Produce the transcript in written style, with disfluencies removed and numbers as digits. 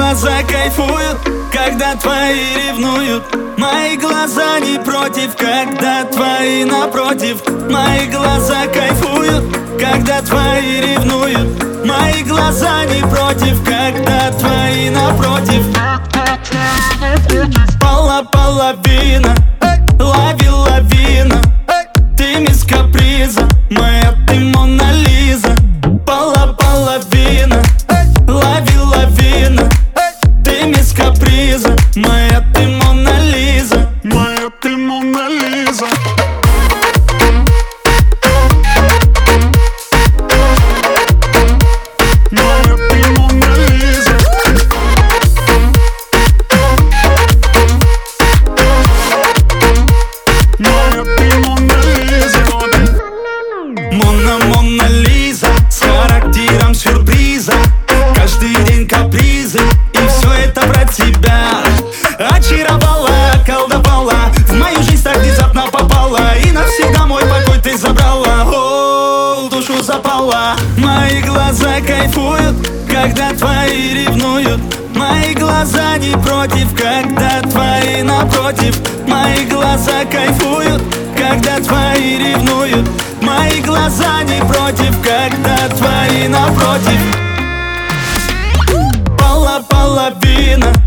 глаза кайфуют, когда твои ревнуют. Мои глаза не против, когда твои напротив. Мои глаза кайфуют, когда твои ревнуют. Мои глаза не против, когда твои напротив. Половина, лови лавина. Ты мисс каприза, моя ты Мона Лиза. Половина, лови лавина. Ты мисс каприза, моя ты Мона Лиза. Моя ты Мона Лиза. Мона Лиза, с характером сюрприза. Каждый день капризы, и все это про тебя. Очаровала, колдовала, в мою жизнь так внезапно попала. И навсегда мой покой ты забрала. О, в душу запала. Мои глаза кайфуют, когда твои ревнуют. Мои глаза не против, когда твои напротив. Мои глаза кайфуют, когда твои ревнуют. Мои глаза не против, когда твои напротив. Половина,